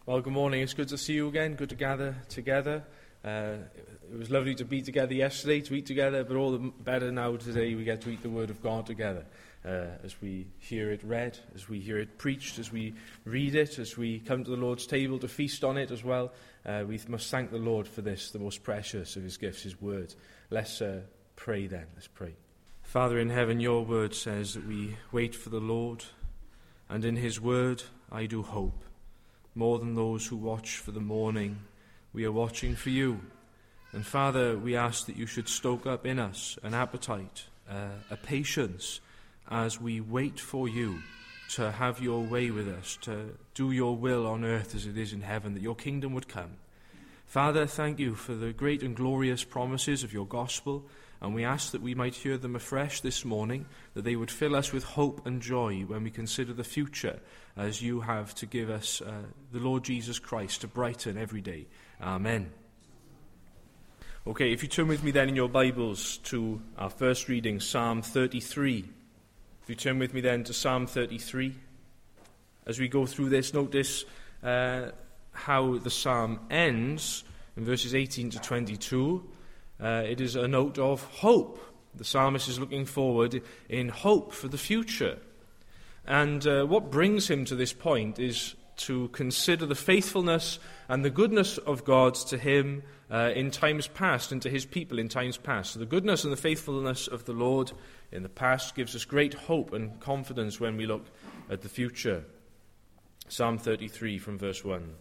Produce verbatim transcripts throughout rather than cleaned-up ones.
Well, good morning. It's good to see you again. Good to gather together. Uh, it was lovely to be together yesterday, to eat together, but all the better now today we get to eat the Word of God together uh, as we hear it read, as we hear it preached, as we read it, as we come to the Lord's table to feast on it as well. Uh, we must thank the Lord for this, the most precious of His gifts, His Word. Let's uh, pray then. Let's pray. Father in heaven, your Word says that we wait for the Lord, and in His Word I do hope. More than those who watch for the morning, we are watching for you. And Father, we ask that you should stoke up in us an appetite, uh, a patience, as we wait for you to have your way with us, to do your will on earth as it is in heaven, that your kingdom would come. Father, thank you for the great and glorious promises of your gospel, and we ask that we might hear them afresh this morning, that they would fill us with hope and joy when we consider the future as you have to give us uh, the Lord Jesus Christ to brighten every day. Amen. Okay, if you turn with me then in your Bibles to our first reading, Psalm thirty-three. If you turn with me then to Psalm thirty-three. As we go through this, notice uh, how the psalm ends in verses eighteen to twenty-two. Uh, it is a note of hope. The psalmist is looking forward in hope for the future. And uh, what brings him to this point is to consider the faithfulness and the goodness of God to him uh, in times past and to his people in times past. So the goodness and the faithfulness of the Lord in the past gives us great hope and confidence when we look at the future. Psalm thirty-three from verse one.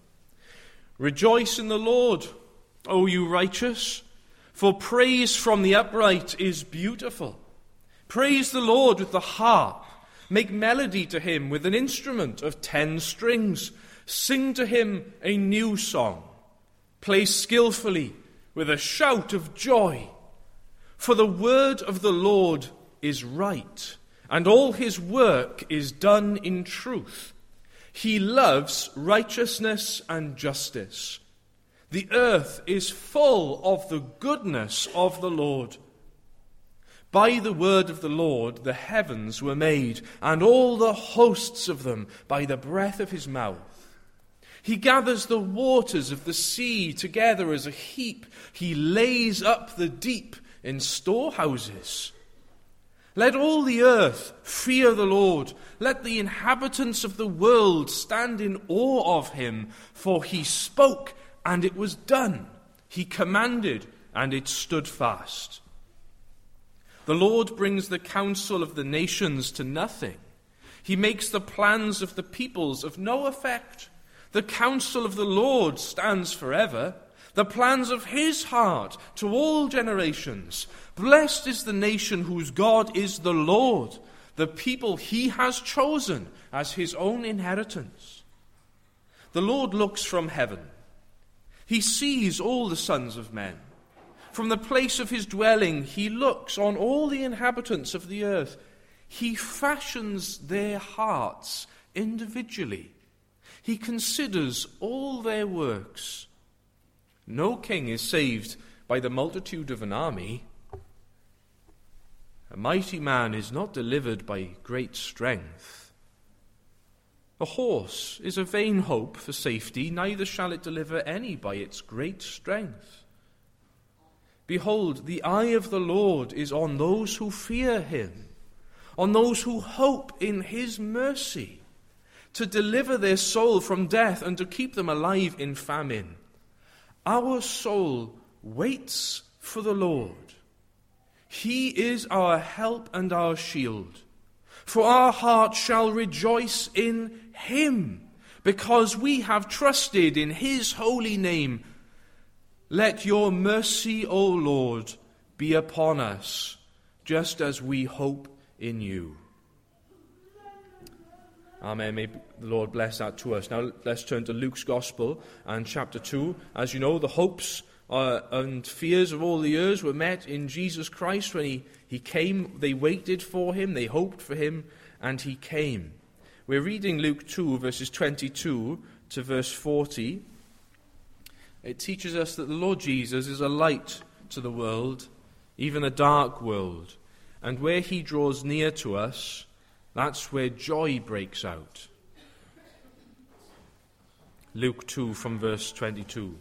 Rejoice in the Lord, O you righteous, for praise from the upright is beautiful. Praise the Lord with the harp. Make melody to him with an instrument of ten strings. Sing to him a new song. Play skillfully with a shout of joy. For the word of the Lord is right, and all his work is done in truth. He loves righteousness and justice. The earth is full of the goodness of the Lord. By the word of the Lord the heavens were made, and all the hosts of them by the breath of his mouth. He gathers the waters of the sea together as a heap. He lays up the deep in storehouses. Let all the earth fear the Lord. Let the inhabitants of the world stand in awe of him. For he spoke, and it was done. He commanded, and it stood fast. The Lord brings the counsel of the nations to nothing. He makes the plans of the peoples of no effect. The counsel of the Lord stands forever, the plans of his heart to all generations. Blessed is the nation whose God is the Lord, the people he has chosen as his own inheritance. The Lord looks from heaven. He sees all the sons of men. From the place of his dwelling, he looks on all the inhabitants of the earth. He fashions their hearts individually. He considers all their works. No king is saved by the multitude of an army. A mighty man is not delivered by great strength. A horse is a vain hope for safety, neither shall it deliver any by its great strength. Behold, the eye of the Lord is on those who fear him, on those who hope in his mercy, to deliver their soul from death and to keep them alive in famine. Our soul waits for the Lord. He is our help and our shield. For our heart shall rejoice in him, because we have trusted in his holy name. Let your mercy, O Lord, be upon us, just as we hope in you. Amen. May the Lord bless that to us. Now let's turn to Luke's Gospel and chapter two. As you know, the hopes uh, and fears of all the years were met in Jesus Christ. When he, he came, they waited for him, they hoped for him, and he came. We're reading Luke two, verses twenty-two to verse forty. It teaches us that the Lord Jesus is a light to the world, even a dark world. And where he draws near to us, that's where joy breaks out. Luke two from verse twenty-two.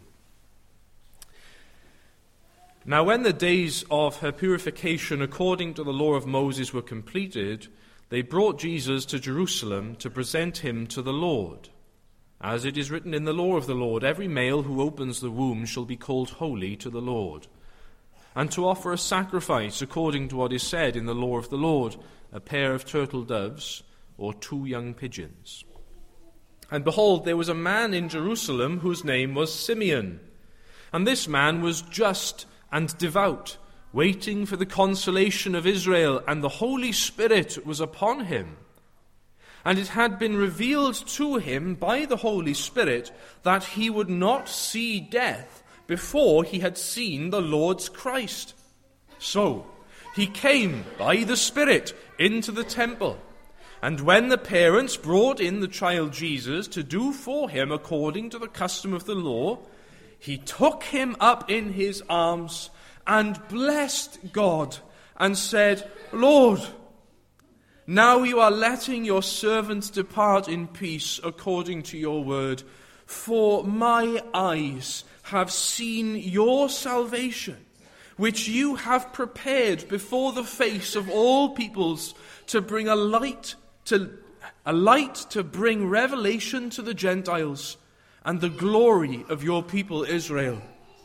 Now when the days of her purification according to the law of Moses were completed, they brought Jesus to Jerusalem to present him to the Lord. As it is written in the law of the Lord, every male who opens the womb shall be called holy to the Lord. And to offer a sacrifice according to what is said in the law of the Lord, a pair of turtle doves or two young pigeons. And behold, there was a man in Jerusalem whose name was Simeon. And this man was just and devout, waiting for the consolation of Israel, and the Holy Spirit was upon him. And it had been revealed to him by the Holy Spirit that he would not see death before he had seen the Lord's Christ. So he came by the Spirit into the temple. And when the parents brought in the child Jesus to do for him according to the custom of the law, he took him up in his arms and blessed God and said, Lord, now you are letting your servants depart in peace according to your word, for my eyes have seen your salvation, which you have prepared before the face of all peoples, to bring a light to a light to bring revelation to the Gentiles, and the glory of your people Israel.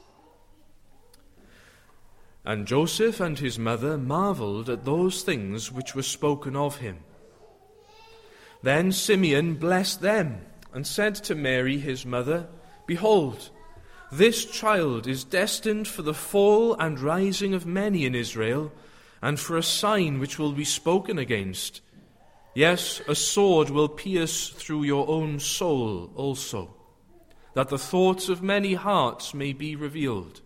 And Joseph and his mother marveled at those things which were spoken of him. Then Simeon blessed them, and said to Mary his mother, Behold, this child is destined for the fall and rising of many in Israel, and for a sign which will be spoken against. Yes, a sword will pierce through your own soul also, that the thoughts of many hearts may be revealed.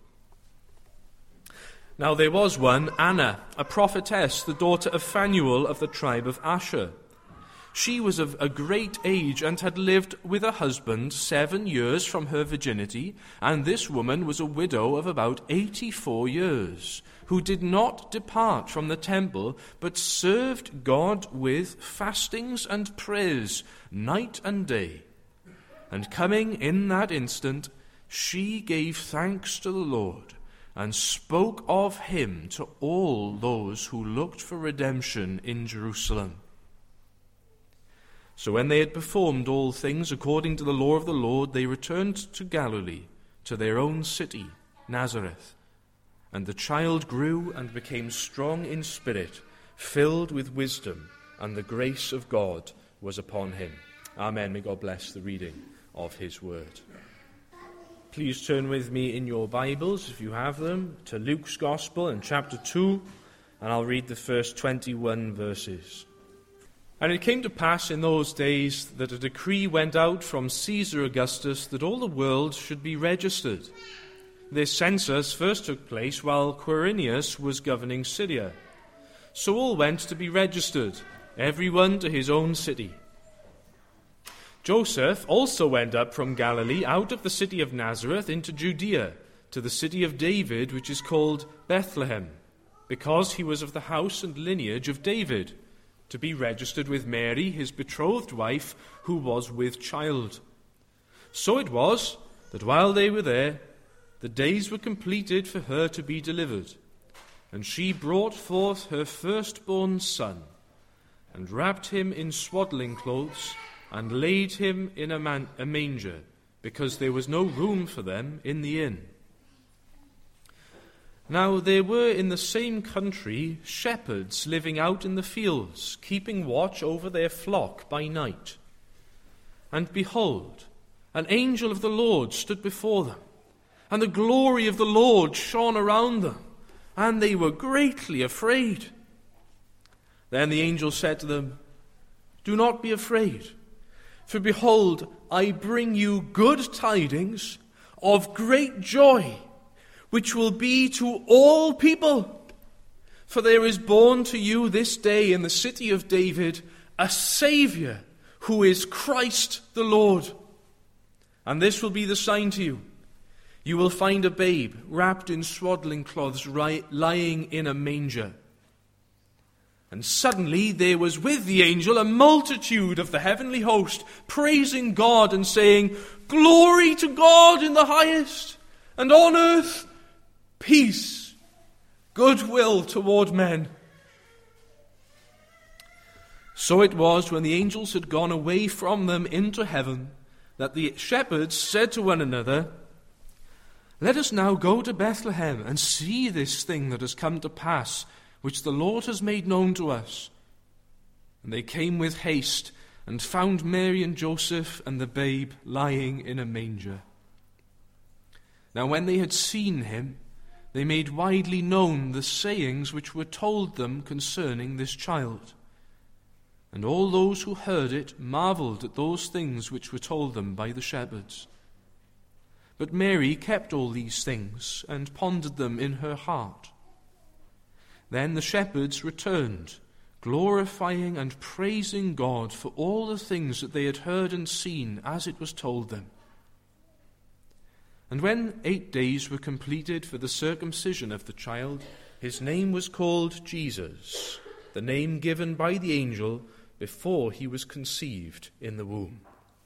Now there was one, Anna, a prophetess, the daughter of Phanuel of the tribe of Asher. She was of a great age and had lived with a husband seven years from her virginity, and this woman was a widow of about eighty-four years, who did not depart from the temple, but served God with fastings and prayers night and day. And coming in that instant, she gave thanks to the Lord, and spoke of him to all those who looked for redemption in Jerusalem. So when they had performed all things according to the law of the Lord, they returned to Galilee, to their own city, Nazareth. And the child grew and became strong in spirit, filled with wisdom, and the grace of God was upon him. Amen. May God bless the reading of his word. Please turn with me in your Bibles, if you have them, to Luke's Gospel in chapter two, and I'll read the first twenty-one verses. And it came to pass in those days that a decree went out from Caesar Augustus that all the world should be registered. This census first took place while Quirinius was governing Syria. So all went to be registered, everyone to his own city. Joseph also went up from Galilee out of the city of Nazareth into Judea, to the city of David, which is called Bethlehem, because he was of the house and lineage of David, to be registered with Mary, his betrothed wife, who was with child. So it was that while they were there, the days were completed for her to be delivered. And she brought forth her firstborn son, and wrapped him in swaddling clothes, and laid him in a, man- a manger, because there was no room for them in the inn. Now there were in the same country shepherds living out in the fields, keeping watch over their flock by night. And behold, an angel of the Lord stood before them, and the glory of the Lord shone around them, and they were greatly afraid. Then the angel said to them, Do not be afraid, for behold, I bring you good tidings of great joy, which will be to all people. For there is born to you this day in the city of David a Saviour, who is Christ the Lord. And this will be the sign to you. You will find a babe wrapped in swaddling cloths lying in a manger. And suddenly there was with the angel a multitude of the heavenly host, praising God and saying, "Glory to God in the highest, and on earth peace, goodwill toward men." So it was, when the angels had gone away from them into heaven, that the shepherds said to one another, "Let us now go to Bethlehem and see this thing that has come to pass, which the Lord has made known to us." And they came with haste and found Mary and Joseph and the babe lying in a manger. Now when they had seen him, they made widely known the sayings which were told them concerning this child. And all those who heard it marveled at those things which were told them by the shepherds. But Mary kept all these things and pondered them in her heart. Then the shepherds returned, glorifying and praising God for all the things that they had heard and seen as it was told them. And when eight days were completed for the circumcision of the child, his name was called Jesus, the name given by the angel before he was conceived in the womb.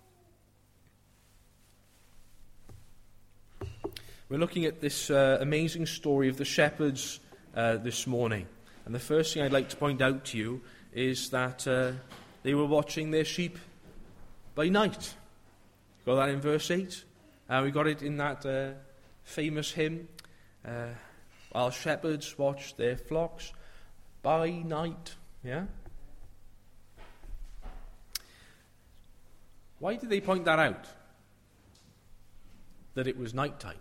We're looking at this uh, amazing story of the shepherds uh, this morning. And the first thing I'd like to point out to you is that uh, they were watching their sheep by night. Got that in verse eight? Uh, we got it in that uh, famous hymn, uh, while shepherds watch their flocks by night. Yeah? Why did they point that out? That it was nighttime.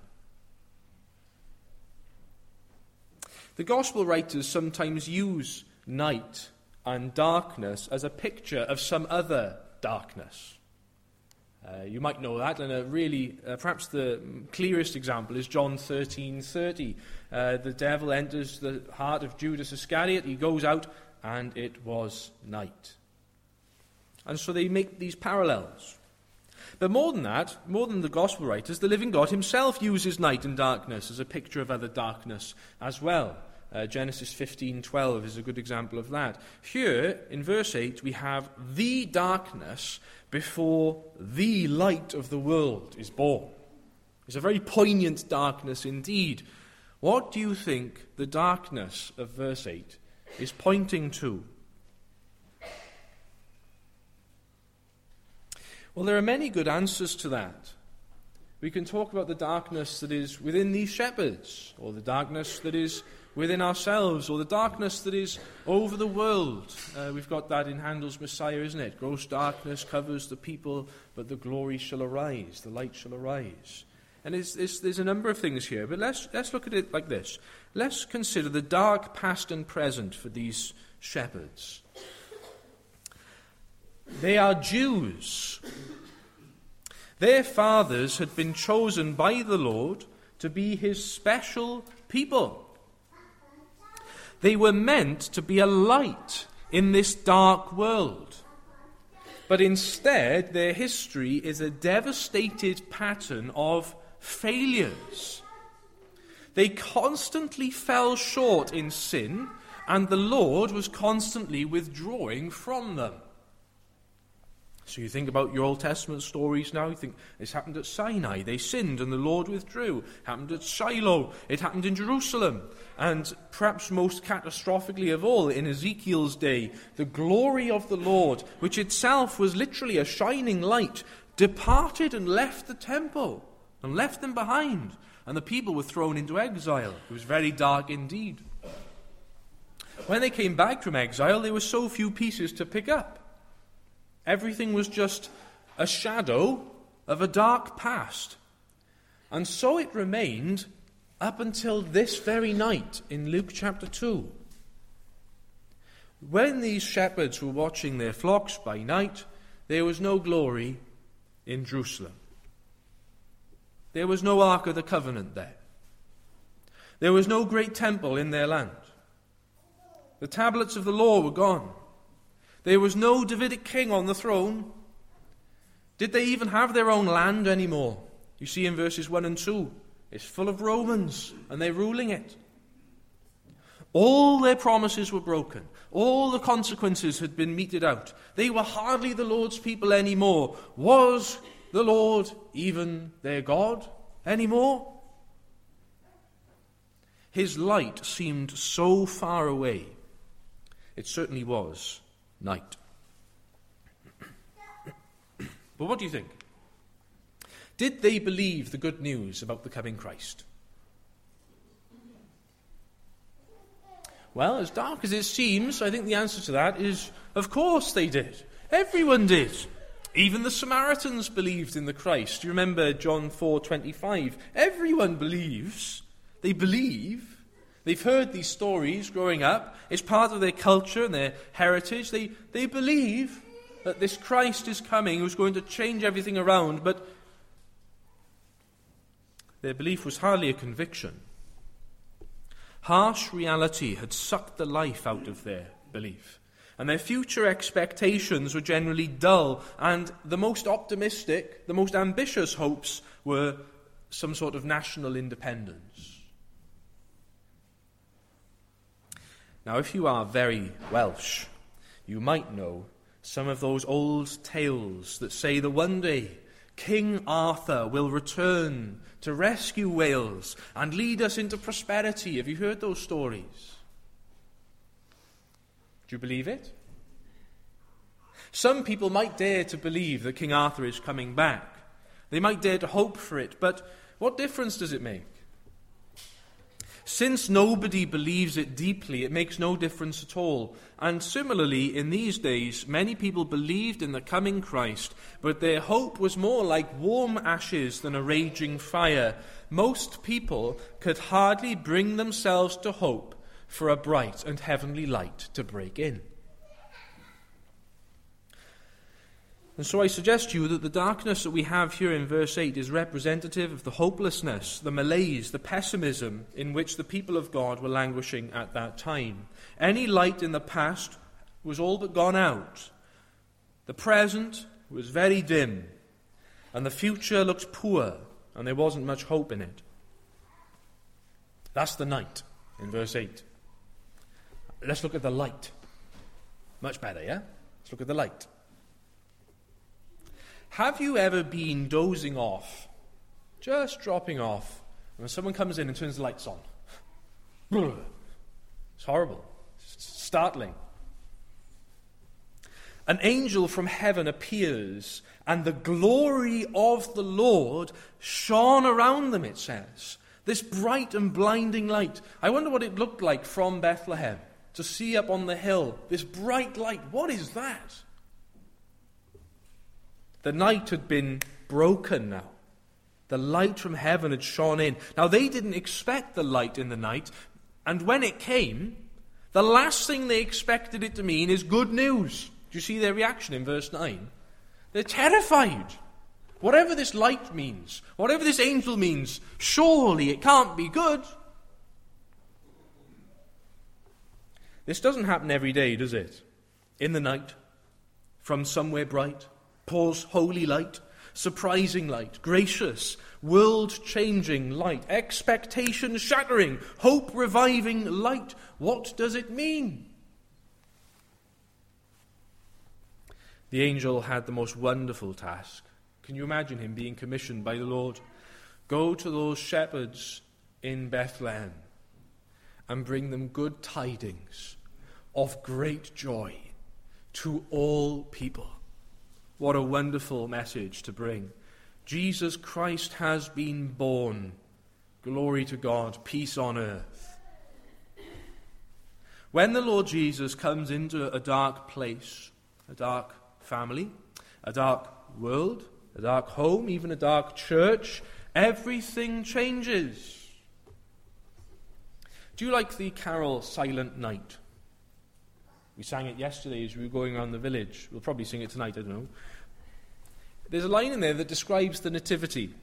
The gospel writers sometimes use night and darkness as a picture of some other darkness. Uh, you might know that, and a really, uh, perhaps the clearest example is John thirteen thirty. Uh, the devil enters the heart of Judas Iscariot, he goes out, and it was night. And so they make these parallels. But more than that, more than the gospel writers, the living God himself uses night and darkness as a picture of other darkness as well. Uh, Genesis fifteen twelve is a good example of that. Here, in verse eight, we have the darkness before the light of the world is born. It's a very poignant darkness indeed. What do you think the darkness of verse eight is pointing to? Well, there are many good answers to that. We can talk about the darkness that is within these shepherds, or the darkness that is within ourselves, or the darkness that is over the world. Uh, we've got that in Handel's Messiah, isn't it? Gross darkness covers the people, but the glory shall arise, the light shall arise. And it's, it's, there's a number of things here, but let's, let's look at it like this. Let's consider the dark past and present for these shepherds. They are Jews. Their fathers had been chosen by the Lord to be his special people. They were meant to be a light in this dark world. But instead, their history is a devastated pattern of failures. They constantly fell short in sin, and the Lord was constantly withdrawing from them. So you think about your Old Testament stories now, you think, this happened at Sinai, they sinned and the Lord withdrew. It happened at Shiloh, it happened in Jerusalem. And perhaps most catastrophically of all, in Ezekiel's day, the glory of the Lord, which itself was literally a shining light, departed and left the temple, and left them behind. And the people were thrown into exile. It was very dark indeed. When they came back from exile, there were so few pieces to pick up. Everything was just a shadow of a dark past. And so it remained up until this very night in Luke chapter two. When these shepherds were watching their flocks by night, there was no glory in Jerusalem. There was no Ark of the Covenant there. There was no great temple in their land. The tablets of the law were gone. There was no Davidic king on the throne. Did they even have their own land anymore? You see in verses one and two, it's full of Romans, and they're ruling it. All their promises were broken. All the consequences had been meted out. They were hardly the Lord's people anymore. Was the Lord even their God anymore? His light seemed so far away. It certainly was night. But what do you think? Did they believe the good news about the coming Christ? Well, as dark as it seems, I think the answer to that is, of course they did. Everyone did. Even the Samaritans believed in the Christ. You remember John four twenty-five. Everyone believes. They believe. They've heard these stories growing up. It's part of their culture and their heritage. They, they believe that this Christ is coming who's going to change everything around, but their belief was hardly a conviction. Harsh reality had sucked the life out of their belief, and their future expectations were generally dull, and the most optimistic, the most ambitious hopes were some sort of national independence. Now, if you are very Welsh, you might know some of those old tales that say that one day King Arthur will return to rescue Wales and lead us into prosperity. Have you heard those stories? Do you believe it? Some people might dare to believe that King Arthur is coming back. They might dare to hope for it, but what difference does it make? Since nobody believes it deeply, it makes no difference at all. And similarly, in these days, many people believed in the coming Christ, but their hope was more like warm ashes than a raging fire. Most people could hardly bring themselves to hope for a bright and heavenly light to break in. And so I suggest to you that the darkness that we have here in verse eight is representative of the hopelessness, the malaise, the pessimism in which the people of God were languishing at that time. Any light in the past was all but gone out. The present was very dim, and the future looked poor, and there wasn't much hope in it. That's the night in verse eight. Let's look at the light. Much better, yeah? Let's look at the light. Have you ever been dozing off, just dropping off, and when someone comes in and turns the lights on? It's horrible. It's startling. An angel from heaven appears, and the glory of the Lord shone around them, it says. This bright and blinding light. I wonder what it looked like from Bethlehem, to see up on the hill, this bright light. What is that? The night had been broken now. The light from heaven had shone in. Now, they didn't expect the light in the night, and when it came, the last thing they expected it to mean is good news. Do you see their reaction in verse nine? They're terrified. Whatever this light means, whatever this angel means, surely it can't be good. This doesn't happen every day, does it? In the night, from somewhere bright, pours holy light, surprising light, gracious, world-changing light, expectation-shattering, hope-reviving light. What does it mean? The angel had the most wonderful task. Can you imagine him being commissioned by the Lord? Go to those shepherds in Bethlehem and bring them good tidings of great joy to all people. What a wonderful message to bring. Jesus Christ has been born. Glory to God, peace on earth. When the Lord Jesus comes into a dark place, a dark family, a dark world, a dark home, even a dark church, everything changes. Do you like the carol Silent Night? We sang it yesterday as we were going around the village. We'll probably sing it tonight, I don't know. There's a line in there that describes the nativity.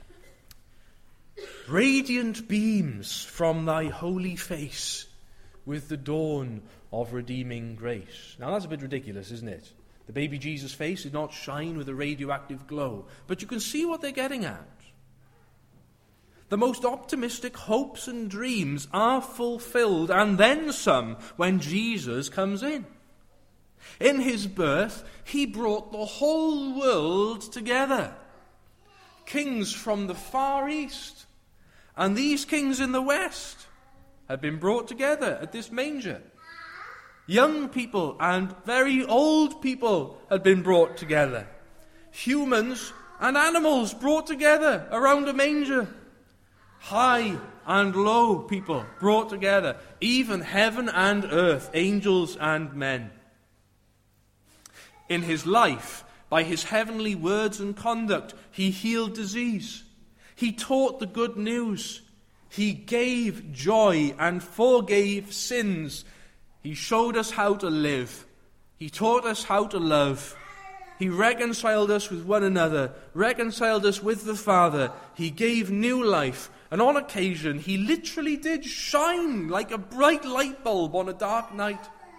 Radiant beams from thy holy face with the dawn of redeeming grace. Now that's a bit ridiculous, isn't it? The baby Jesus' face did not shine with a radioactive glow. But you can see what they're getting at. The most optimistic hopes and dreams are fulfilled, and then some, when Jesus comes in. In his birth, he brought the whole world together. Kings from the far east and these kings in the west had been brought together at this manger. Young people and very old people had been brought together. Humans and animals brought together around a manger. High and low people brought together. Even heaven and earth, angels and men. In his life, by his heavenly words and conduct, he healed disease. He taught the good news. He gave joy and forgave sins. He showed us how to live. He taught us how to love. He reconciled us with one another, reconciled us with the Father. He gave new life. And on occasion, he literally did shine like a bright light bulb on a dark night.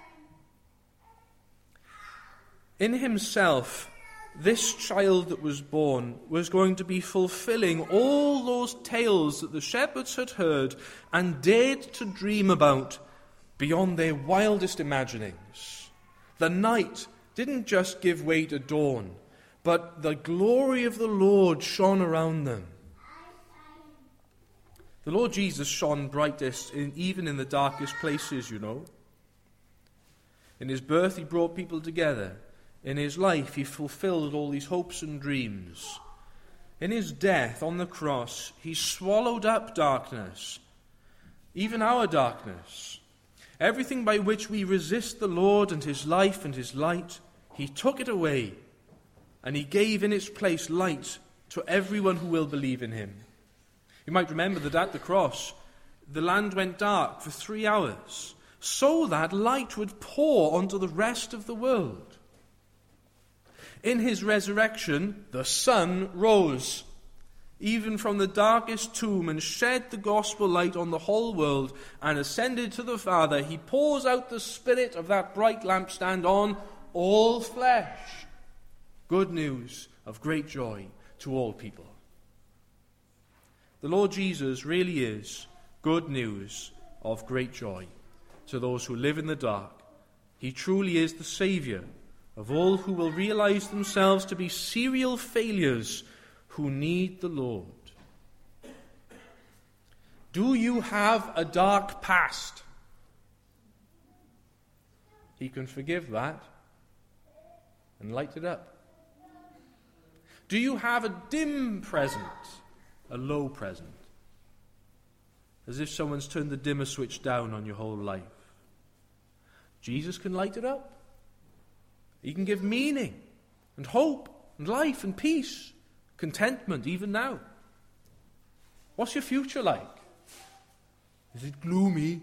In himself, this child that was born was going to be fulfilling all those tales that the shepherds had heard and dared to dream about beyond their wildest imaginings. The night didn't just give way to dawn, but the glory of the Lord shone around them. The Lord Jesus shone brightest in, even in the darkest places, you know. In his birth, he brought people together. In his life, he fulfilled all these hopes and dreams. In his death on the cross, he swallowed up darkness, even our darkness. Everything by which we resist the Lord and his life and his light, he took it away, and he gave in its place light to everyone who will believe in him. You might remember that at the cross, the land went dark for three hours, so that light would pour onto the rest of the world. In his resurrection, the sun rose, even from the darkest tomb, and shed the gospel light on the whole world, and ascended to the Father. He pours out the spirit of that bright lampstand on all flesh. Good news of great joy to all people. The Lord Jesus really is good news of great joy to those who live in the dark. He truly is the Saviour of all who will realize themselves to be serial failures who need the Lord. Do you have a dark past? He can forgive that and light it up. Do you have a dim present? A low present, as if someone's turned the dimmer switch down on your whole life. Jesus can light it up. He can give meaning and hope and life and peace, contentment even now. What's your future like? Is it gloomy?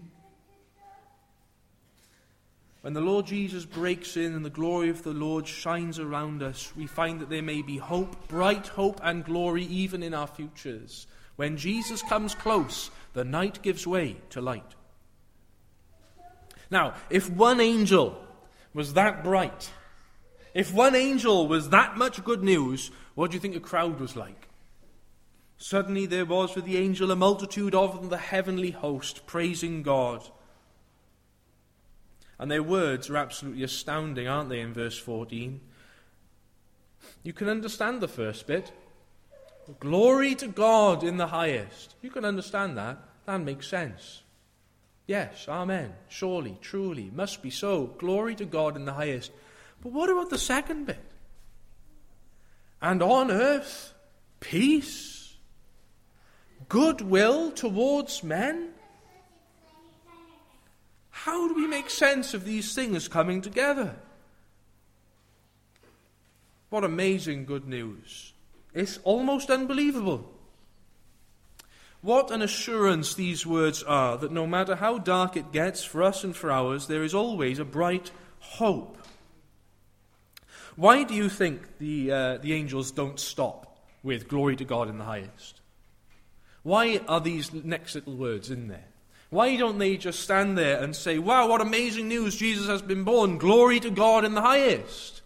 When the Lord Jesus breaks in and the glory of the Lord shines around us, we find that there may be hope, bright hope and glory even in our futures. When Jesus comes close, the night gives way to light. Now, if one angel was that bright, if one angel was that much good news, what do you think a crowd was like? Suddenly there was with the angel a multitude of them, the heavenly host, praising God. And their words are absolutely astounding, aren't they, in verse fourteen? You can understand the first bit. Glory to God in the highest. You can understand that. That makes sense. Yes, amen. Surely, truly, must be so. Glory to God in the highest. But what about the second bit? And on earth, peace, goodwill towards men. How do we make sense of these things coming together? What amazing good news. It's almost unbelievable. What an assurance these words are, that no matter how dark it gets for us and for ours, there is always a bright hope. Why do you think the, uh, the angels don't stop with glory to God in the highest? Why are these next little words in there? Why don't they just stand there and say, wow, what amazing news, Jesus has been born, glory to God in the highest?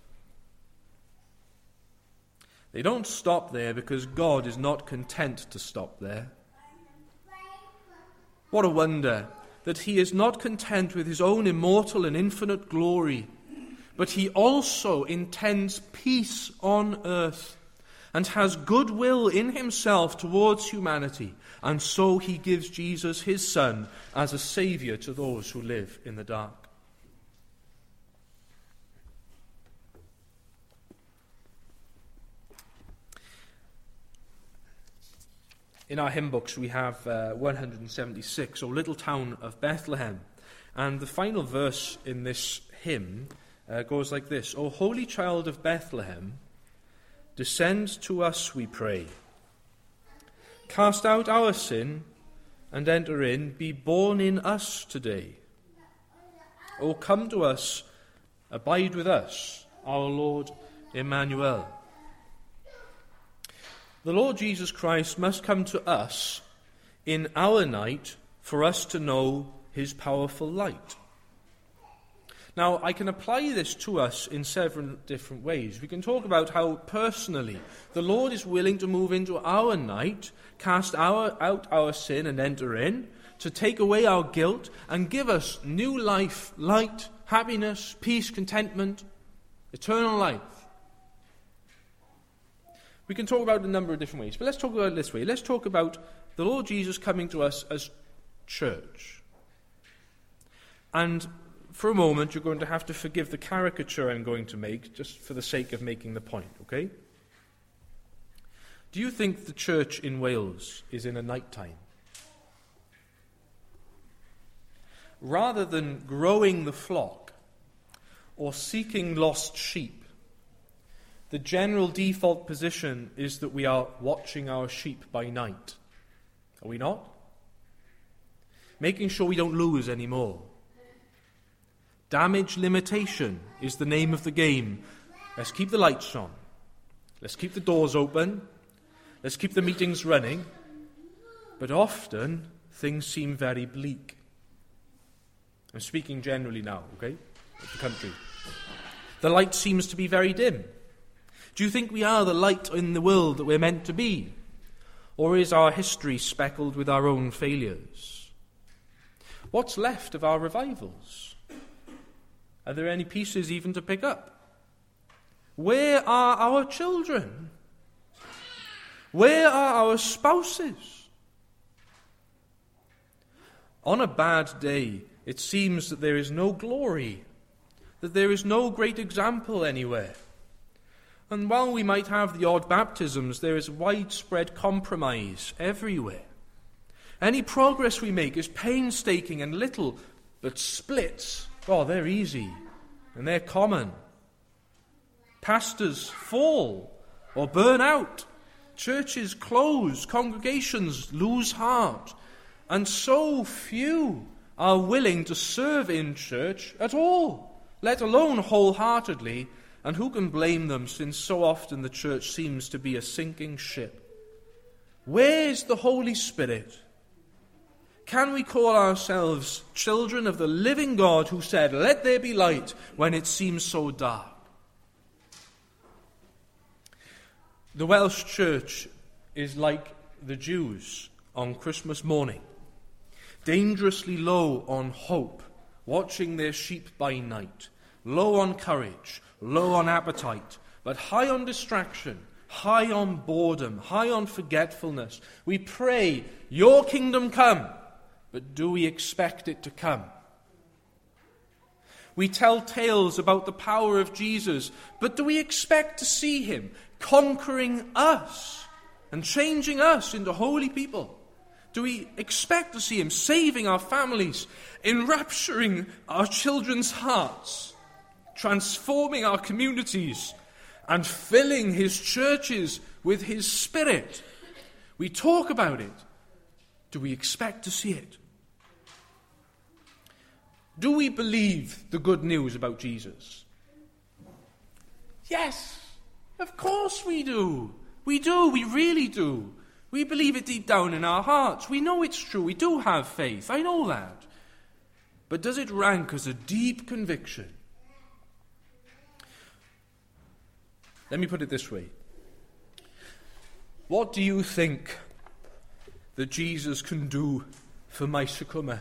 They don't stop there because God is not content to stop there. What a wonder that he is not content with his own immortal and infinite glory, but he also intends peace on earth and has goodwill in himself towards humanity, and so he gives Jesus, his Son, as a Saviour to those who live in the dark. In our hymn books we have uh, one hundred seventy-six, O Little Town of Bethlehem, and the final verse in this hymn uh, goes like this: O Holy Child of Bethlehem, descend to us, we pray. Cast out our sin and enter in, be born in us today. O come to us, abide with us, our Lord Emmanuel. The Lord Jesus Christ must come to us in our night for us to know his powerful light. Now, I can apply this to us in several different ways. We can talk about how personally the Lord is willing to move into our night, cast our, out our sin and enter in, to take away our guilt and give us new life, light, happiness, peace, contentment, eternal life. We can talk about a number of different ways, but let's talk about it this way. Let's talk about the Lord Jesus coming to us as church. And for a moment, you're going to have to forgive the caricature I'm going to make, just for the sake of making the point, okay? Do you think the church in Wales is in a night time? Rather than growing the flock or seeking lost sheep, the general default position is that we are watching our sheep by night. Are we not? Making sure we don't lose any more. Damage limitation is the name of the game. Let's keep the lights on. Let's keep the doors open. Let's keep the meetings running. But often, things seem very bleak. I'm speaking generally now, okay? Of the country. The light seems to be very dim. Do you think we are the light in the world that we're meant to be? Or is our history speckled with our own failures? What's left of our revivals? Are there any pieces even to pick up? Where are our children? Where are our spouses? On a bad day, it seems that there is no glory, that there is no great example anywhere. And while we might have the odd baptisms, there is widespread compromise everywhere. Any progress we make is painstaking and little, but splits, oh, they're easy and they're common. Pastors fall or burn out. Churches close. Congregations lose heart. And so few are willing to serve in church at all, let alone wholeheartedly. And who can blame them, since so often the church seems to be a sinking ship? Where is the Holy Spirit? Can we call ourselves children of the living God who said, "Let there be light," when it seems so dark? The Welsh church is like the Jews on Christmas morning, dangerously low on hope, watching their sheep by night, low on courage, low on appetite, but high on distraction, high on boredom, high on forgetfulness. We pray, "Your kingdom come," but do we expect it to come? We tell tales about the power of Jesus, but do we expect to see him conquering us and changing us into holy people? Do we expect to see him saving our families, enrapturing our children's hearts, transforming our communities, and filling his churches with his Spirit? We talk about it. Do we expect to see it? Do we believe the good news about Jesus? Yes, of course we do. We do, we really do. We believe it deep down in our hearts. We know it's true. We do have faith. I know that. But does it rank as a deep conviction? Let me put it this way. What do you think that Jesus can do for Maes y Cwmar.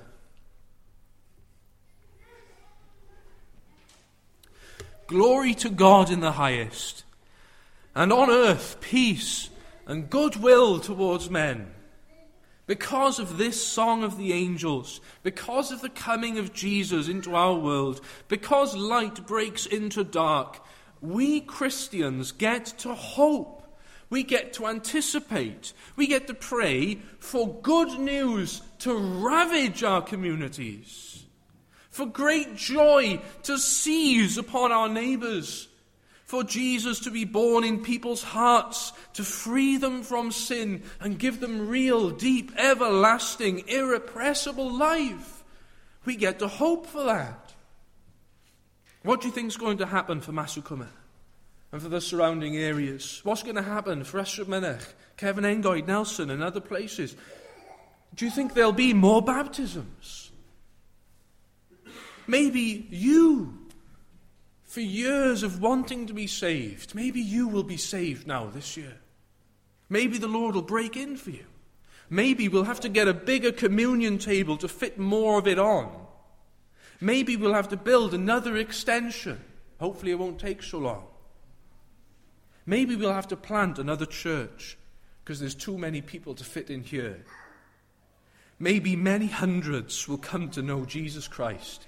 Glory to God in the highest, and on earth peace and goodwill towards men. Because of this song of the angels, because of the coming of Jesus into our world, because light breaks into dark, we Christians get to hope. We get to anticipate. We get to pray for good news to ravage our communities, for great joy to seize upon our neighbours, for Jesus to be born in people's hearts, to free them from sin and give them real, deep, everlasting, irrepressible life. We get to hope for that. What do you think is going to happen for Maes y Cwmar and for the surrounding areas? What's going to happen for Ystrad Mynach, Kevin Engoid, Nelson and other places? Do you think there'll be more baptisms? Maybe you, for years of wanting to be saved, maybe you will be saved now this year. Maybe the Lord will break in for you. Maybe we'll have to get a bigger communion table to fit more of it on. Maybe we'll have to build another extension. Hopefully it won't take so long. Maybe we'll have to plant another church because there's too many people to fit in here. Maybe many hundreds will come to know Jesus Christ.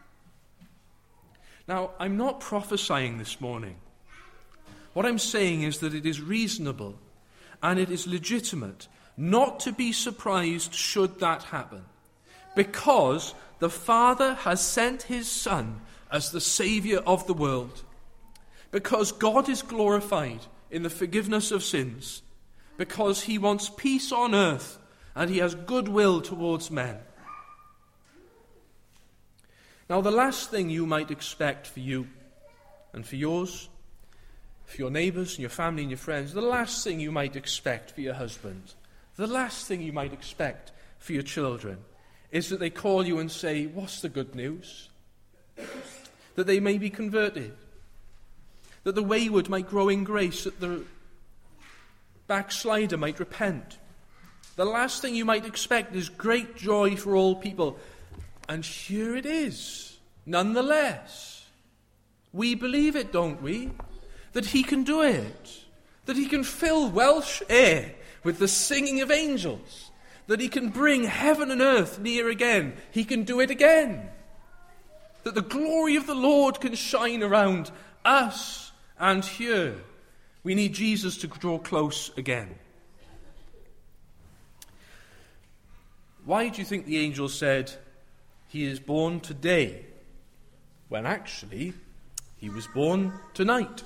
Now, I'm not prophesying this morning. What I'm saying is that it is reasonable and it is legitimate not to be surprised should that happen, because the Father has sent his Son as the Saviour of the world, because God is glorified in the forgiveness of sins, because he wants peace on earth and he has goodwill towards men. Now, the last thing you might expect for you and for yours, for your neighbours and your family and your friends, the last thing you might expect for your husband, the last thing you might expect for your children, is that they call you and say, "What's the good news?" That they may be converted, that the wayward might grow in grace, that the backslider might repent. The last thing you might expect is great joy for all people. And here it is, nonetheless. We believe it, don't we? That he can do it. That he can fill Welsh air with the singing of angels. That he can bring heaven and earth near again. He can do it again. That the glory of the Lord can shine around us and here. We need Jesus to draw close again. Why do you think the angel said, "He is born today," when actually he was born tonight?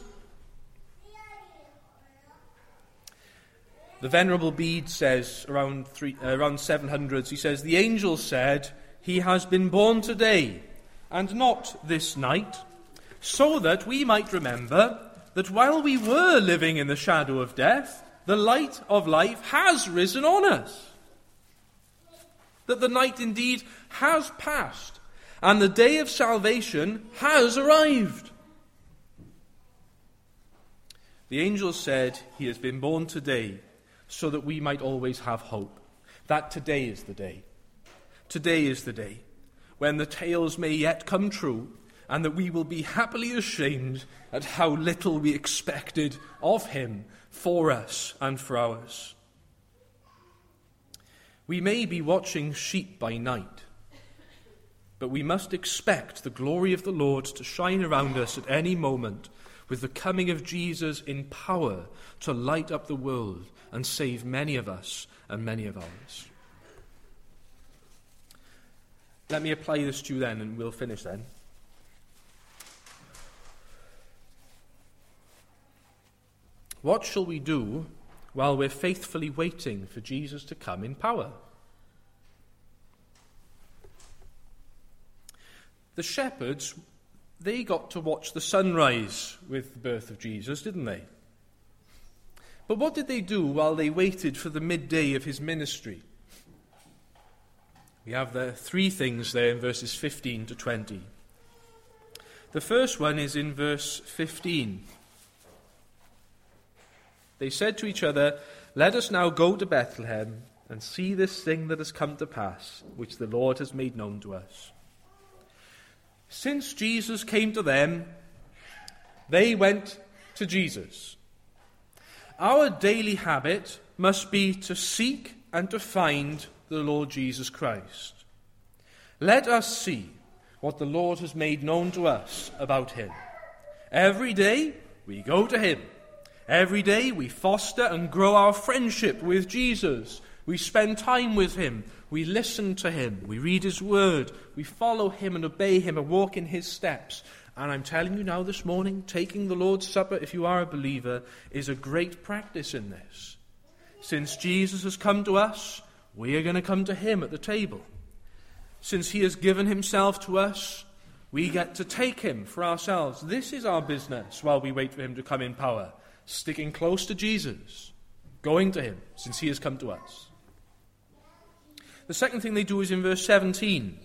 The Venerable Bede says, around, three, uh, around seven hundreds, he says, "The angel said, 'He has been born today, and not this night, so that we might remember that while we were living in the shadow of death, the light of life has risen on us.' That the night indeed has passed, and the day of salvation has arrived." The angel said, "He has been born today," so that we might always have hope. That today is the day. Today is the day when the tales may yet come true, and that we will be happily ashamed at how little we expected of him for us and for ours. We may be watching sheep by night, but we must expect the glory of the Lord to shine around us at any moment, with the coming of Jesus in power to light up the world and save many of us and many of ours. Let me apply this to you then, and we'll finish then. What shall we do while we're faithfully waiting for Jesus to come in power? The shepherds, they got to watch the sunrise with the birth of Jesus, didn't they? But what did they do while they waited for the midday of his ministry? We have the three things there in verses fifteen to twenty. The first one is in verse fifteen. They said to each other, "Let us now go to Bethlehem and see this thing that has come to pass, which the Lord has made known to us. Since Jesus came to them, they went to Jesus. Our daily habit must be to seek and to find the Lord Jesus Christ. Let us see what the Lord has made known to us about him. Every day we go to him. Every day we foster and grow our friendship with Jesus. We spend time with him. We listen to him. We read his word. We follow him and obey him and walk in his steps. And I'm telling you now this morning, taking the Lord's Supper, if you are a believer, is a great practice in this. Since Jesus has come to us, we are going to come to him at the table. Since he has given himself to us, we get to take him for ourselves. This is our business while we wait for him to come in power. Sticking close to Jesus, going to him, since he has come to us. The second thing they do is in verse seventeen.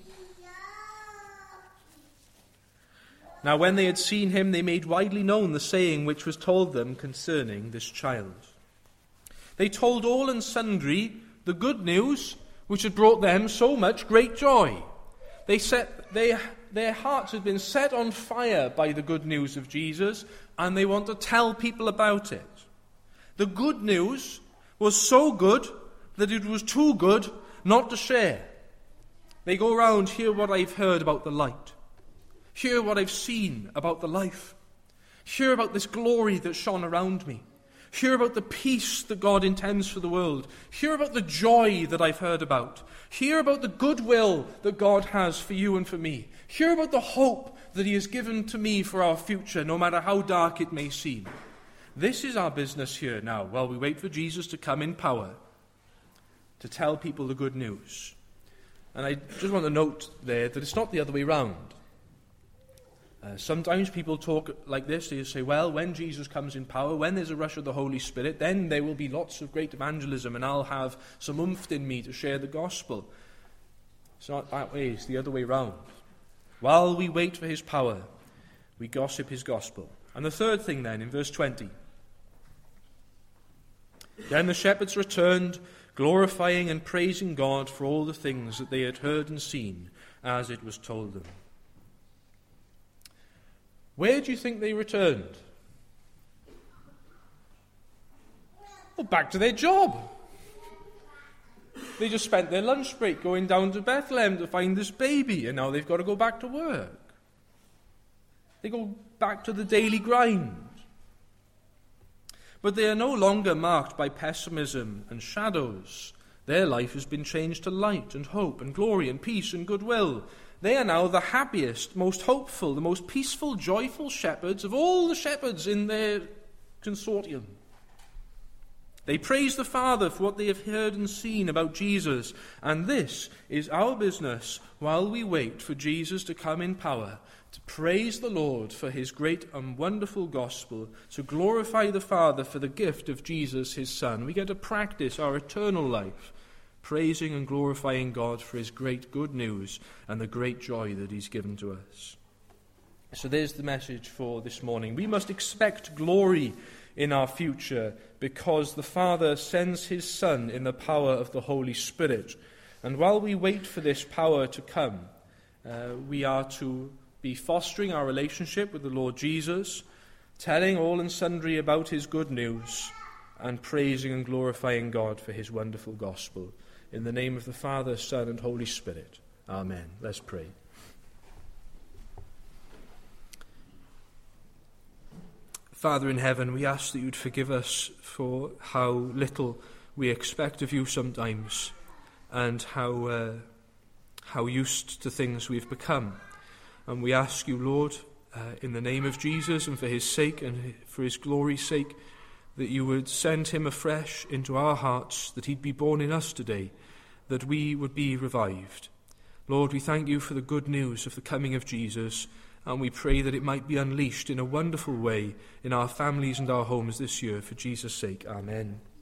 Now when they had seen him, they made widely known the saying which was told them concerning this child. They told all and sundry the good news which had brought them so much great joy. They set, they, their hearts had been set on fire by the good news of Jesus, and they want to tell people about it. The good news was so good that it was too good not to share. They go around, hear what I've heard about the light. Hear what I've seen about the life. Hear about this glory that shone around me. Hear about the peace that God intends for the world. Hear about the joy that I've heard about. Hear about the goodwill that God has for you and for me. Hear about the hope that he has given to me for our future, no matter how dark it may seem. This is our business here now, while we wait for Jesus to come in power, to tell people the good news. And I just want to note there that it's not the other way round. Uh, sometimes people talk like this. They say, well, when Jesus comes in power, when there's a rush of the Holy Spirit, then there will be lots of great evangelism and I'll have some oomph in me to share the gospel. It's not that way. It's the other way round. While we wait for his power, we gossip his gospel. And the third thing then, in verse twenty. Then the shepherds returned, glorifying and praising God for all the things that they had heard and seen, as it was told them. Where do you think they returned? Well, back to their job. They just spent their lunch break going down to Bethlehem to find this baby, and now they've got to go back to work. They go back to the daily grind. But they are no longer marked by pessimism and shadows. Their life has been changed to light and hope and glory and peace and goodwill. They are now the happiest, most hopeful, the most peaceful, joyful shepherds of all the shepherds in their consortium. They praise the Father for what they have heard and seen about Jesus. And this is our business while we wait for Jesus to come in power, to praise the Lord for his great and wonderful gospel, to glorify the Father for the gift of Jesus, his Son. We get to practice our eternal life, praising and glorifying God for his great good news and the great joy that he's given to us. So there's the message for this morning. We must expect glory in our future because the Father sends his Son in the power of the Holy Spirit. And while we wait for this power to come, uh, we are to be fostering our relationship with the Lord Jesus, telling all and sundry about his good news, and praising and glorifying God for his wonderful gospel. In the name of the Father, Son, and Holy Spirit. Amen. Let's pray. Father in heaven, we ask that you'd forgive us for how little we expect of you sometimes, and how uh, how used to things we've become. And we ask you, Lord, uh, in the name of Jesus and for his sake and for his glory's sake, that you would send him afresh into our hearts, that he'd be born in us today, that we would be revived. Lord, we thank you for the good news of the coming of Jesus, and we pray that it might be unleashed in a wonderful way in our families and our homes this year, for Jesus' sake. Amen.